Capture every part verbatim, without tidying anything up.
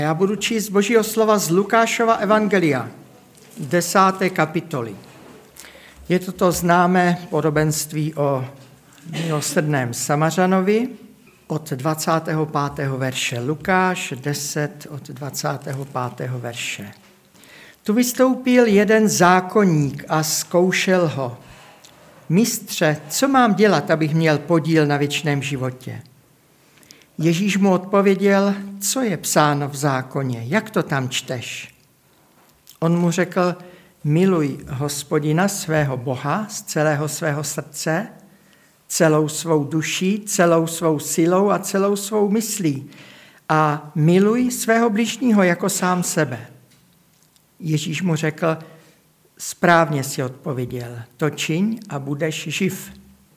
Já budu číst Božího slova z Lukášova evangelia, desáté kapitoly. Je to to známé podobenství o milosrdném Samařanovi od dvacátého pátého verše. Lukáš deset od dvacátého pátého verše. Tu vystoupil jeden zákonník a zkoušel ho. Mistře, co mám dělat, abych měl podíl na věčném životě? Ježíš mu odpověděl, co je psáno v zákoně, jak to tam čteš? On mu řekl, miluj Hospodina svého Boha z celého svého srdce, celou svou duší, celou svou silou a celou svou myslí a miluj svého bližního jako sám sebe. Ježíš mu řekl, správně si odpověděl, to čiň a budeš živ.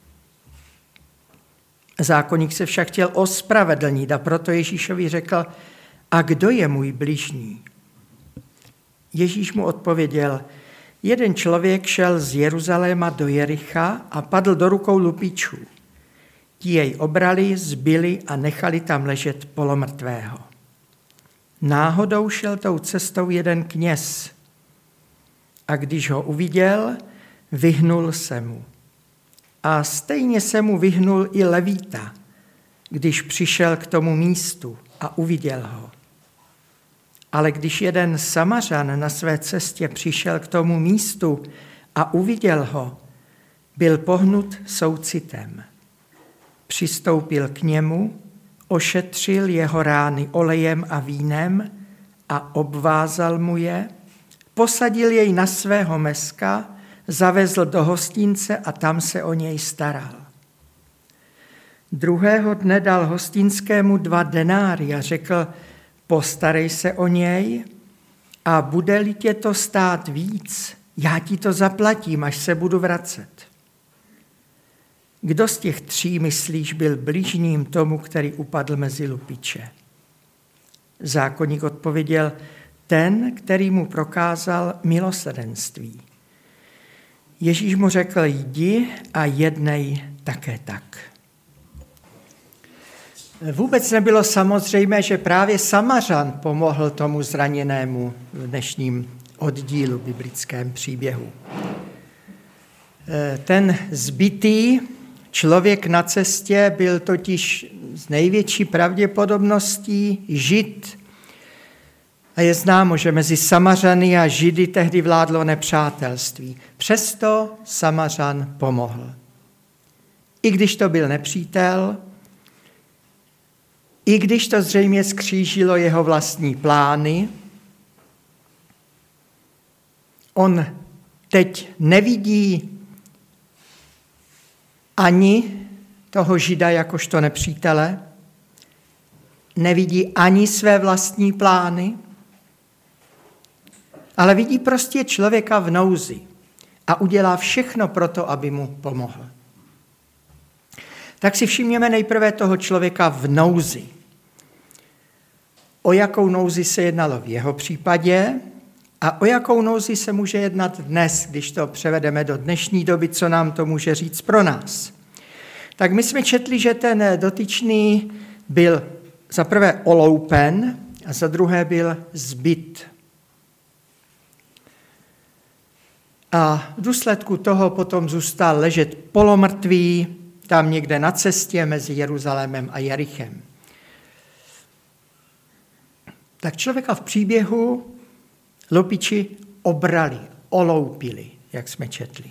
Zákonník se však chtěl ospravedlnit a proto Ježíšovi řekl, a kdo je můj bližní? Ježíš mu odpověděl, jeden člověk šel z Jeruzaléma do Jericha a padl do rukou lupičů. Ti jej obrali, zbili a nechali tam ležet polomrtvého. Náhodou šel tou cestou jeden kněz a když ho uviděl, vyhnul se mu. A stejně se mu vyhnul i Levíta, když přišel k tomu místu a uviděl ho. Ale když jeden Samařan na své cestě přišel k tomu místu a uviděl ho, byl pohnut soucitem. Přistoupil k němu, ošetřil jeho rány olejem a vínem a obvázal mu je, posadil jej na svého meska, zavezl do hostince a tam se o něj staral. Druhého dne dal hostinskému dva denáry a řekl, postarej se o něj a bude-li tě to stát víc, já ti to zaplatím, až se budu vracet. Kdo z těch tří, myslíš, byl bližním tomu, který upadl mezi lupiče? Zákonník odpověděl, ten, který mu prokázal milosrdenství. Ježíš mu řekl, jdi a jednej také tak. Vůbec nebylo samozřejmé, že právě Samařan pomohl tomu zraněnému v dnešním oddílu biblickém příběhu. Ten zbitý člověk na cestě byl totiž z největší pravděpodobností Žid. A je známo, že mezi Samařany a Židy tehdy vládlo nepřátelství. Přesto Samařan pomohl. I když to byl nepřítel, i když to zřejmě skřížilo jeho vlastní plány, on teď nevidí ani toho Žida jakožto nepřítele, nevidí ani své vlastní plány, ale vidí prostě člověka v nouzi a udělá všechno pro to, aby mu pomohl. Tak si všimněme nejprve toho člověka v nouzi. O jakou nouzi se jednalo v jeho případě a o jakou nouzi se může jednat dnes, když to převedeme do dnešní doby, co nám to může říct pro nás. Tak my jsme četli, že ten dotyčný byl za prvé oloupen a za druhé byl zbyt. A v důsledku toho potom zůstal ležet polomrtvý tam někde na cestě mezi Jeruzalémem a Jerichem. Tak člověka v příběhu lupiči obrali, oloupili, jak jsme četli.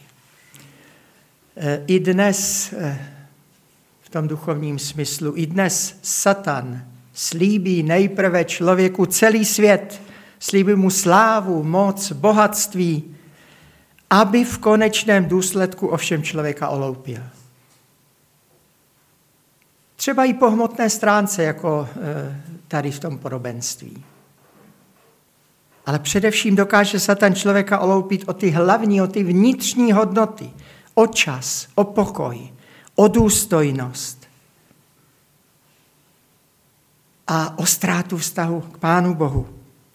I dnes, v tom duchovním smyslu, i dnes Satan slíbí nejprve člověku celý svět, slíbí mu slávu, moc, bohatství, aby v konečném důsledku ovšem člověka oloupil. Třeba i po hmotné stránce, jako tady v tom podobenství. Ale především dokáže Satan člověka oloupit o ty hlavní, o ty vnitřní hodnoty, o čas, o pokoj, o důstojnost a o ztrátu vztahu k Pánu Bohu.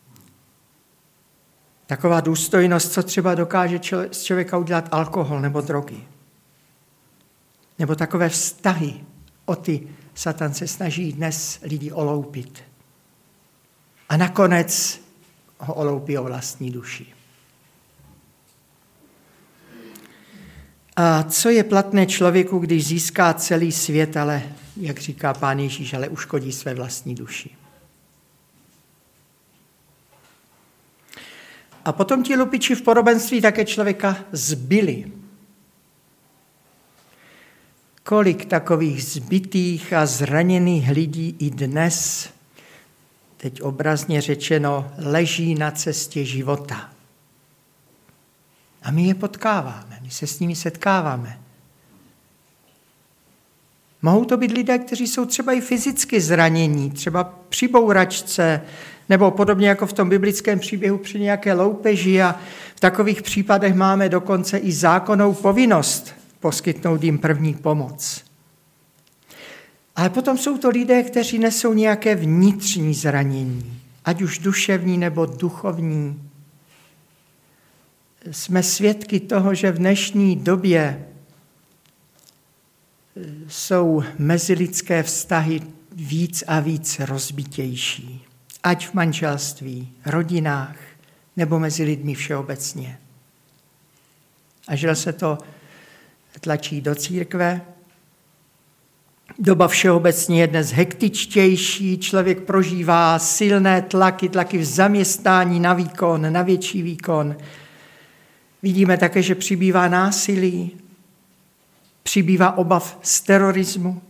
Taková důstojnost, co třeba dokáže z člověka udělat alkohol nebo drogy. Nebo takové vztahy, o ty Satan se snaží dnes lidi oloupit. a nakonec ho oloupí o vlastní duši. A co je platné člověku, když získá celý svět, ale, jak říká Pán Ježíš, ale uškodí své vlastní duši? A potom ti lupiči v podobenství také člověka zbili. Kolik takových zbitých a zraněných lidí i dnes, teď obrazně řečeno, leží na cestě života. A my je potkáváme, my se s nimi setkáváme. Mohou to být lidé, kteří jsou třeba i fyzicky zranění, třeba při bouračce, nebo podobně jako v tom biblickém příběhu při nějaké loupeži, a v takových případech máme dokonce i zákonnou povinnost poskytnout jim první pomoc. Ale potom jsou to lidé, kteří nesou nějaké vnitřní zranění, ať už duševní nebo duchovní. Jsme svědky toho, že v dnešní době jsou mezilidské vztahy víc a víc rozbitější. Ať v manželství, rodinách, nebo mezi lidmi všeobecně. A že se to tlačí do církve. Doba všeobecně je dnes hektičtější, člověk prožívá silné tlaky, tlaky v zaměstnání na výkon, na větší výkon. Vidíme také, že přibývá násilí, přibývá obav z terorismu.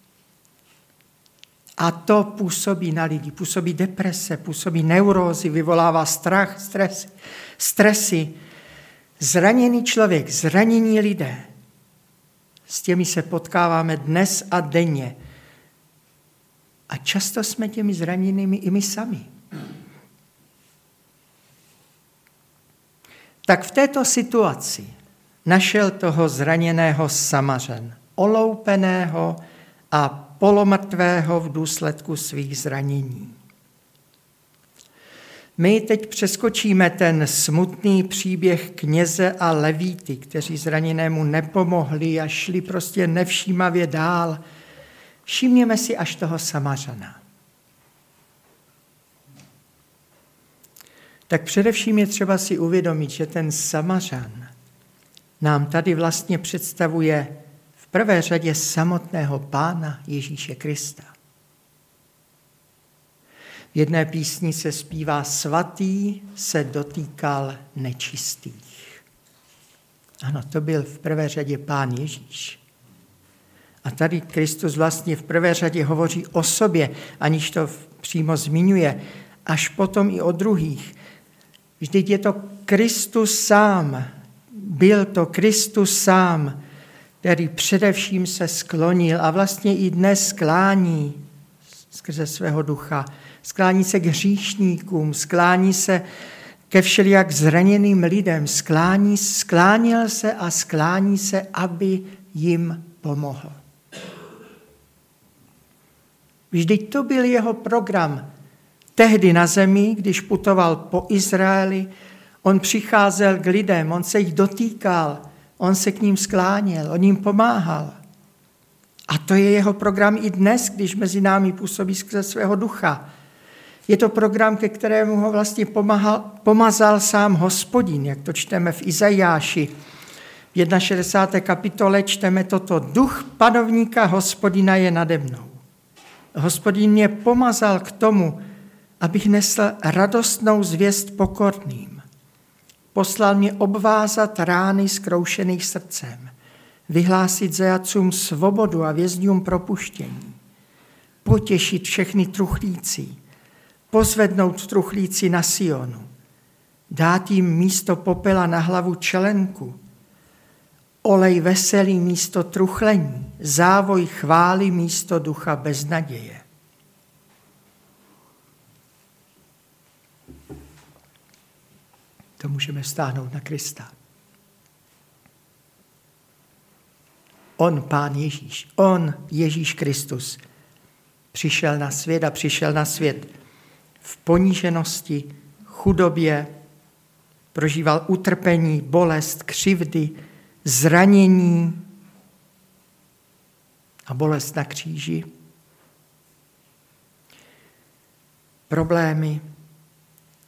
A to působí na lidi, působí deprese, působí neurózy, vyvolává strach, stres, stresy. Zraněný člověk, zranění lidé, s těmi se potkáváme dnes a denně. A často jsme těmi zraněnými i my sami. Tak v této situaci našel toho zraněného Samařan, oloupeného a polomrtvého v důsledku svých zranění. My teď přeskočíme ten smutný příběh kněze a levíty, kteří zraněnému nepomohli a šli prostě nevšímavě dál. Všimněme si až toho Samařana. Tak především je třeba si uvědomit, že ten Samařan nám tady vlastně představuje v prvé řadě samotného Pána Ježíše Krista. V jedné písni se zpívá: svatý se dotýkal nečistých. Ano, to byl v prvé řadě Pán Ježíš. A tady Kristus vlastně v prvé řadě hovoří o sobě, aniž to přímo zmiňuje, až potom i o druhých. Vždyť je to Kristus sám, byl to Kristus sám, který především se sklonil a vlastně i dnes sklání skrze svého ducha. Sklání se k hříšníkům, sklání se ke všelijak zraněným lidem, sklání, sklánil se a sklání se, aby jim pomohl. Vždyť to byl jeho program. Tehdy na zemi, když putoval po Izraeli, on přicházel k lidem, on se jich dotýkal, on se k ním skláněl, on jim pomáhal. A to je jeho program i dnes, když mezi námi působí skrze svého ducha. Je to program, ke kterému ho vlastně pomáhal, pomazal sám Hospodin, jak to čteme v Izajáši. V šedesáté první kapitole čteme toto: duch panovníka Hospodina je nade mnou. Hospodin mě pomazal k tomu, abych nesl radostnou zvěst pokorným. Poslal mě obvázat rány zkroušených srdcem, vyhlásit zajatcům svobodu a vězňům propuštění, potěšit všechny truchlíci, pozvednout truchlíci na Sionu, dát jim místo popela na hlavu čelenku, olej veselý místo truchlení, závoj chvály místo ducha beznaděje. To můžeme vztáhnout na Krista. On, Pán Ježíš, on, Ježíš Kristus, přišel na svět a přišel na svět v poníženosti, chudobě, prožíval utrpení, bolest, křivdy, zranění a bolest na kříži, problémy,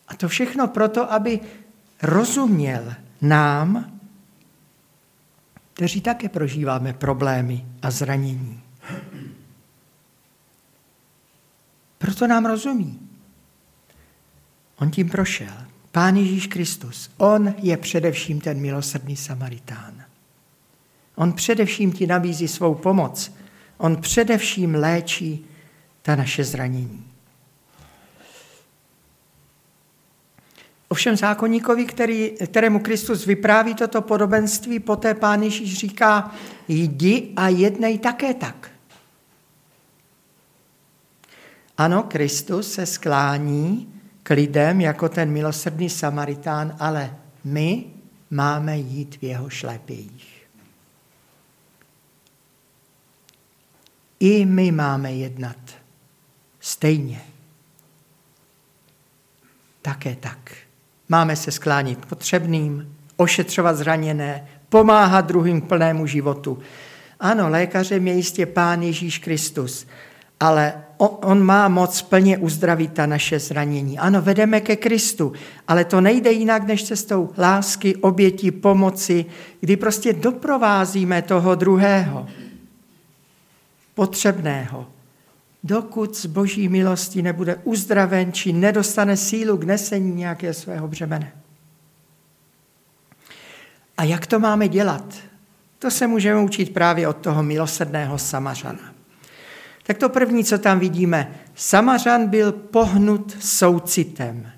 A to všechno proto, aby rozuměl nám, kteří také prožíváme problémy a zranění. Proto nám rozumí. On tím prošel. Pán Ježíš Kristus, on je především ten milosrdný Samaritán. On především ti nabízí svou pomoc. On především léčí ta naše zranění. Ovšem zákonníkovi, který, kterému Kristus vypráví toto podobenství, poté Pán Ježíš říká, jdi a jednej také tak. Ano, Kristus se sklání k lidem jako ten milosrdný Samaritán, ale my máme jít v jeho šlépějích. I my máme jednat stejně. Také tak. Máme se sklánit k potřebným, ošetřovat zraněné, pomáhat druhým k plnému životu. Ano, lékařem je jistě Pán Ježíš Kristus, ale on, on má moc plně uzdravit ta naše zranění. Ano, vedeme ke Kristu, ale to nejde jinak než cestou lásky, oběti, pomoci, kdy prostě doprovázíme toho druhého, potřebného, dokud z boží milosti nebude uzdraven, či nedostane sílu k nesení nějakého svého břemene. A jak to máme dělat? To se můžeme učit právě od toho milosrdného Samařana. Tak to první, co tam vidíme, Samařan byl pohnut soucitem.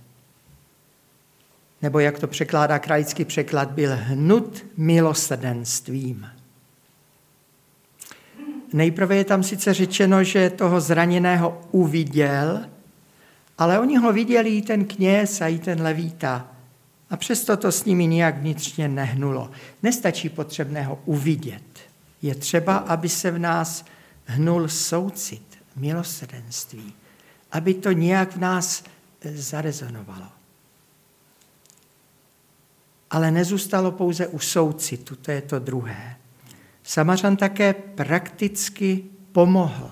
Nebo jak to překládá krajský překlad, byl hnut milosrdenstvím. Nejprve je tam sice řečeno, že toho zraněného uviděl, ale oni ho viděli i ten kněz a i ten levita. A přesto to s nimi nijak vnitřně nehnulo. Nestačí potřebného uvidět. Je třeba, aby se v nás hnul soucit, milosrdenství, aby to nějak v nás zarezonovalo. Ale nezůstalo pouze u soucitu, to je to druhé. Samařan také prakticky pomohl.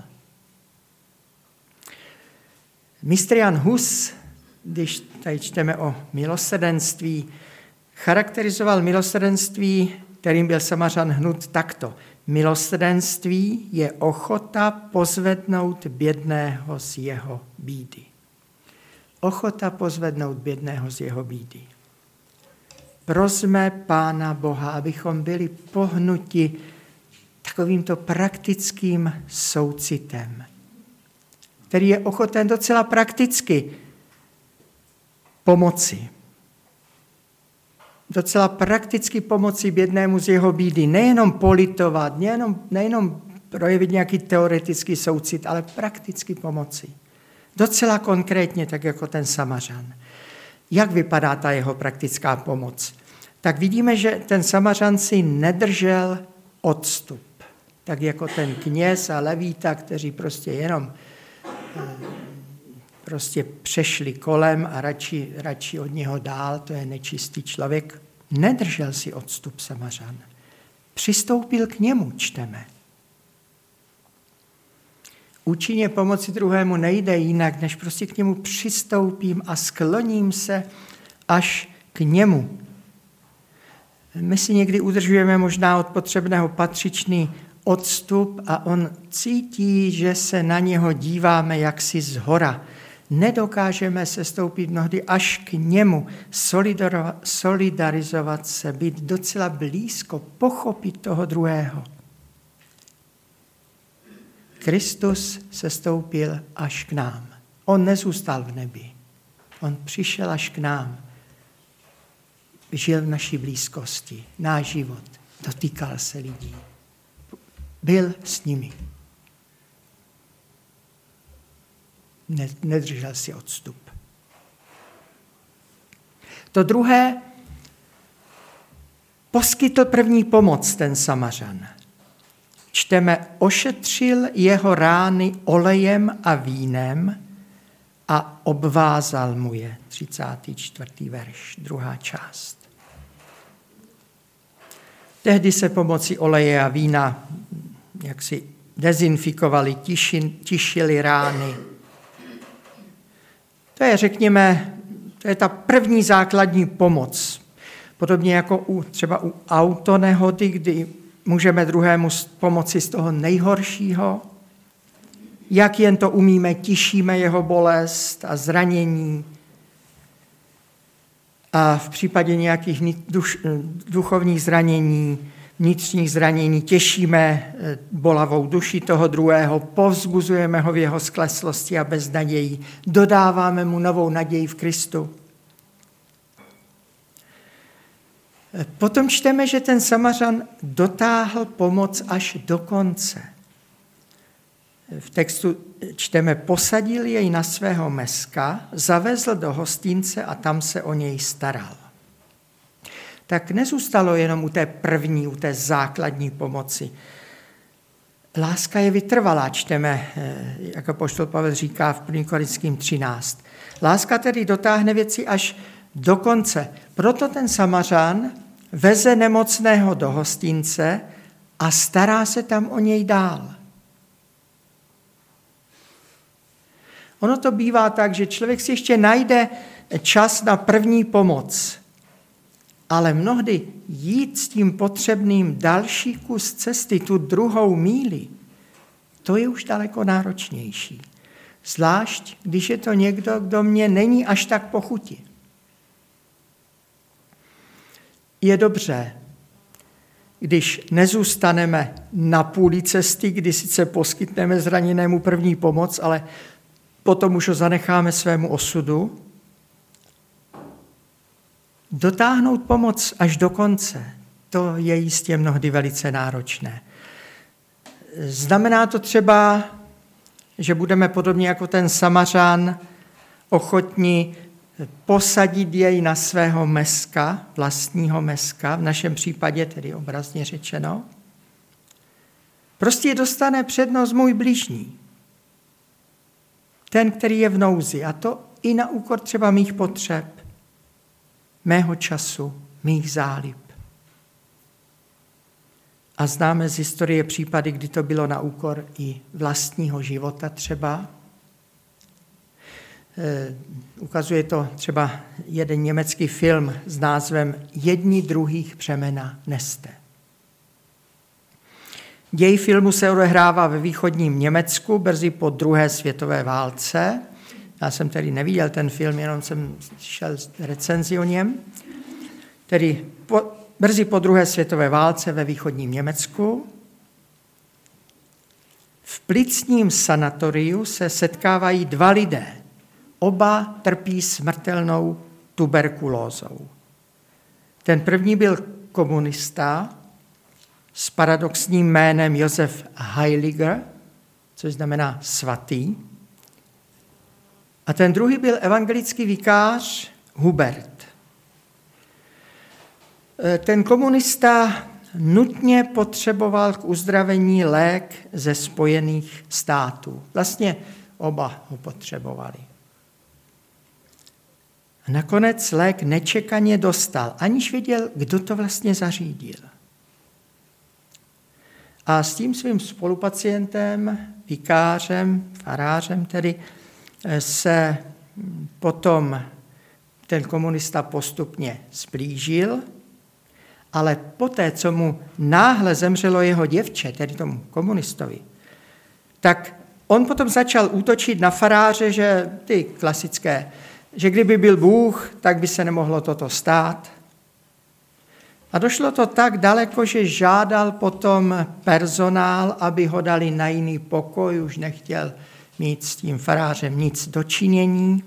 mistr Jan Hus, když tady čteme o milosrdenství, charakterizoval milosrdenství, kterým byl Samařan hnut takto. Milosrdenství je ochota pozvednout bědného z jeho bídy. Ochota pozvednout bědného z jeho bídy. Prosme Pána Boha, abychom byli pohnuti takovýmto praktickým soucitem, který je ochoten docela prakticky pomoci. Docela prakticky pomoci bědnému z jeho bídy. Nejenom politovat, nejenom, nejenom projevit nějaký teoretický soucit, ale prakticky pomoci. Docela konkrétně, tak jako ten Samařan. Jak vypadá ta jeho praktická pomoc? Tak vidíme, že ten Samařan si nedržel odstup. Tak jako ten kněz a levíta, kteří prostě jenom prostě přešli kolem a radši, radši od něho dál, to je nečistý člověk, nedržel si odstup Samařan. Přistoupil k němu, čteme. Účinně pomoci druhému nejde jinak, než prostě k němu přistoupím a skloním se až k němu. My si někdy udržujeme možná od potřebného patřičný odstup a on cítí, že se na něho díváme jaksi zhora. Nedokážeme se stoupit mnohdy až k němu, solidarizovat se, být docela blízko, pochopit toho druhého. Kristus se stoupil až k nám. On nezůstal v nebi. On přišel až k nám. Žil v naší blízkosti, náš život. Dotýkal se lidí. Byl s nimi. Nedržel si odstup. To druhé, poskytl první pomoc ten Samařan. Čteme, ošetřil jeho rány olejem a vínem a obvázal mu je. třicátý čtvrtý verš, druhá část. Tehdy se pomocí oleje a vína jaksi dezinfikovali, tiši, tišili rány. To je, řekněme, To je ta první základní pomoc. Podobně jako u, třeba u autonehody, kdy můžeme druhému pomoci z toho nejhoršího. Jak jen to umíme, tišíme jeho bolest a zranění. A v případě nějakých duš, duchovních zranění, vnitřních zranění těšíme bolavou duši toho druhého, povzbuzujeme ho v jeho skleslosti a beznaději, dodáváme mu novou naději v Kristu. Potom čteme, že ten Samařan dotáhl pomoc až do konce. V textu čteme, posadil jej na svého meska, zavezl do hostince a tam se o něj staral. Tak nezůstalo jenom u té první, u té základní pomoci. Láska je vytrvalá, čteme, jak apoštol Pavel říká v prvním Korinským třináct. Láska tedy dotáhne věci až do konce. Proto ten Samařan veze nemocného do hostince a stará se tam o něj dál. Ono to bývá tak, že člověk si ještě najde čas na první pomoc, ale mnohdy jít s tím potřebným další kus cesty, tu druhou míli, to je už daleko náročnější. Zvlášť, když je to někdo, kdo mě není až tak po chuti. Je dobře, když nezůstaneme na půli cesty, kdy sice poskytneme zraněnému první pomoc, ale potom už ho zanecháme svému osudu. Dotáhnout pomoc až do konce, to je jistě mnohdy velice náročné. Znamená to třeba, že budeme podobně jako ten Samařan ochotni posadit jej na svého meska, vlastního meska, v našem případě tedy obrazně řečeno. Prostě dostane přednost můj bližní. Ten, který je v nouzi, a to i na úkor třeba mých potřeb, mého času, mých zálib. A známe z historie případy, kdy to bylo na úkor i vlastního života třeba. E, ukazuje to třeba jeden německý film s názvem Jedni druhých břemena neste. Děj filmu se odehrává ve východním Německu brzy po druhé světové válce. Já jsem tedy neviděl ten film, jenom jsem šel recenzi o něm. Tedy po, brzy po druhé světové válce ve východním Německu. V plicním sanatoriu se setkávají dva lidé. Oba trpí smrtelnou tuberkulózou. Ten první byl komunista s paradoxním jménem Josef Heiliger, což znamená svatý. A ten druhý byl evangelický vikář Hubert. Ten komunista nutně potřeboval k uzdravení lék ze Spojených států. Vlastně oba ho potřebovali. A nakonec lék nečekaně dostal, aniž věděl, kdo to vlastně zařídil. A s tím svým spolupacientem, vikářem, farářem tedy, se potom ten komunista postupně zblížil, ale poté, co mu náhle zemřelo jeho děvče, tedy tomu komunistovi, tak on potom začal útočit na faráře, že ty klasické, že kdyby byl Bůh, tak by se nemohlo toto stát. A došlo to tak daleko, že žádal potom personál, aby ho dali na jiný pokoj, už nechtěl mít s tím farářem nic dočinění.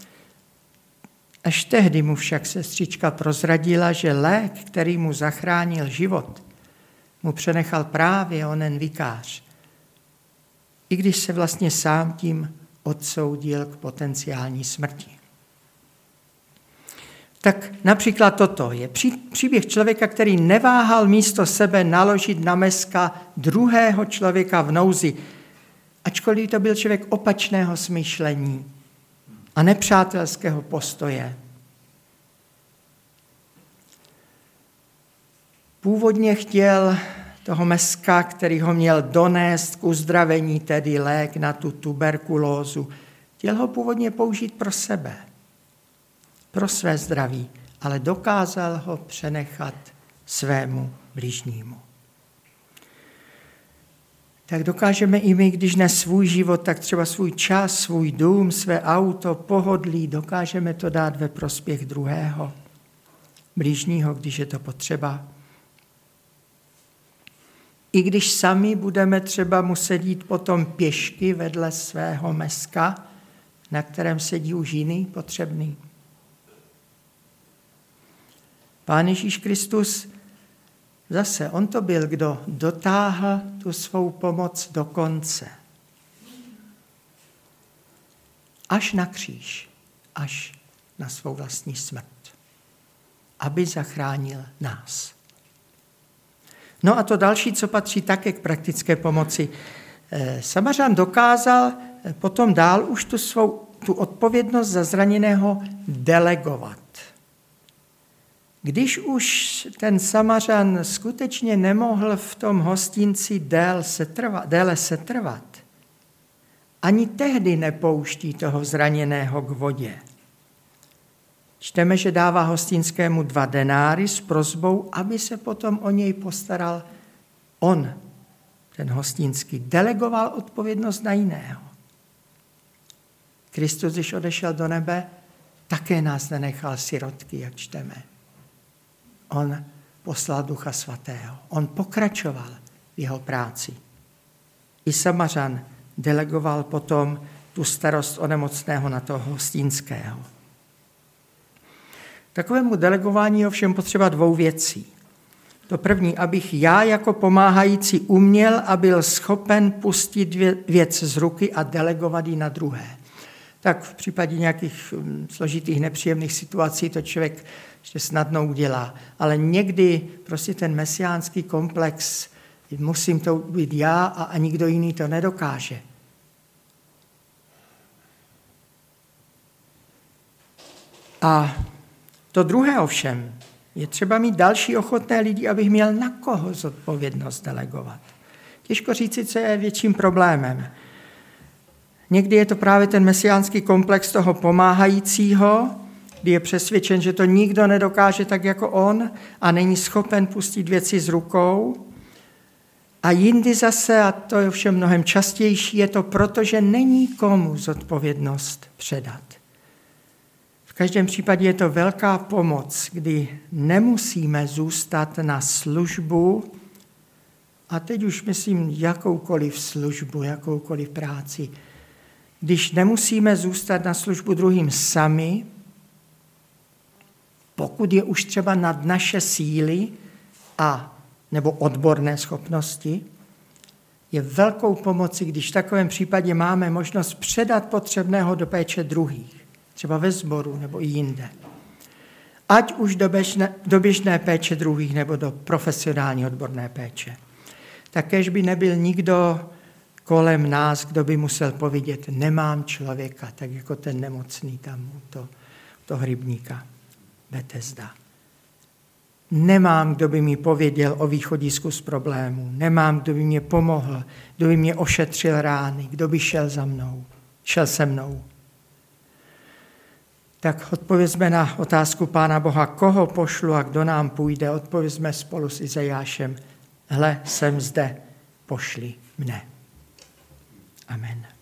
Až tehdy mu však sestřička prozradila, že lék, který mu zachránil život, mu přenechal právě onen vikář. I když se vlastně sám tím odsoudil k potenciální smrti. Tak například toto je příběh člověka, který neváhal místo sebe naložit na meska druhého člověka v nouzi, ačkoliv to byl člověk opačného smýšlení a nepřátelského postoje. Původně chtěl toho meska, který ho měl donést k uzdravení, tedy lék na tu tuberkulózu, chtěl ho původně použít pro sebe. pro své zdraví, ale dokázal ho přenechat svému bližnímu. Tak dokážeme i my, když ne svůj život, tak třeba svůj čas, svůj dům, své auto, pohodlí, dokážeme to dát ve prospěch druhého, bližního, když je to potřeba. I když sami budeme třeba muset jít potom pěšky vedle svého meska, na kterém sedí už jiný potřebný. Pán Ježíš Kristus zase, on to byl, kdo dotáhl tu svou pomoc do konce. Až na kříž, až na svou vlastní smrt, aby zachránil nás. No a to další, co patří také k praktické pomoci. Samařan dokázal potom dál už tu svou tu odpovědnost za zraněného delegovat. Když už ten Samařan skutečně nemohl v tom hostinci déle setrvat, déle setrvat, ani tehdy nepouští toho zraněného k vodě. Čteme, že dává hostinskému dva denáry s prosbou, aby se potom o něj postaral on, ten hostinský. Delegoval odpovědnost na jiného. Kristus, když odešel do nebe, také nás nenechal sirotky, jak čteme. On poslal Ducha Svatého. On pokračoval v jeho práci. I Samařan delegoval potom tu starost o nemocného na toho hostinského. Takovému delegování je ovšem potřeba dvou věcí. To první, abych já jako pomáhající uměl a byl schopen pustit věc z ruky a delegovat ji na druhé. Tak v případě nějakých složitých, nepříjemných situací to člověk ještě snadno udělá. Ale někdy prostě ten mesiánský komplex, musím to být já a, a nikdo jiný to nedokáže. A to druhé ovšem, je třeba mít další ochotné lidi, abych měl na koho zodpovědnost delegovat. Těžko říci, co je větším problémem. Někdy je to právě ten mesiánský komplex toho pomáhajícího, kdy je přesvědčen, že to nikdo nedokáže tak jako on a není schopen pustit věci z rukou. A jindy zase, a to je ovšem mnohem častější, je to proto, že není komu zodpovědnost předat. V každém případě je to velká pomoc, kdy nemusíme zůstat na službu, a teď už myslím jakoukoliv službu, jakoukoliv práci, když nemusíme zůstat na službu druhým sami, pokud je už třeba nad naše síly a nebo odborné schopnosti, je velkou pomocí, když v takovém případě máme možnost předat potřebného do péče druhých, třeba ve sboru nebo i jinde. Ať už do běžné, do běžné péče druhých nebo do profesionální odborné péče. Takéž by nebyl nikdo kolem nás, kdo by musel povědět, nemám člověka, tak jako ten nemocný tam u to, toho rybníka Betesda. Nemám, kdo by mi pověděl o východisku z problému. Nemám, kdo by mě pomohl, kdo by mě ošetřil rány, kdo by šel za mnou, šel se mnou. Tak odpovězme na otázku Pána Boha, koho pošlu a kdo nám půjde. Odpovězme spolu s Izajášem, hle, jsem zde, pošli mne. Amen.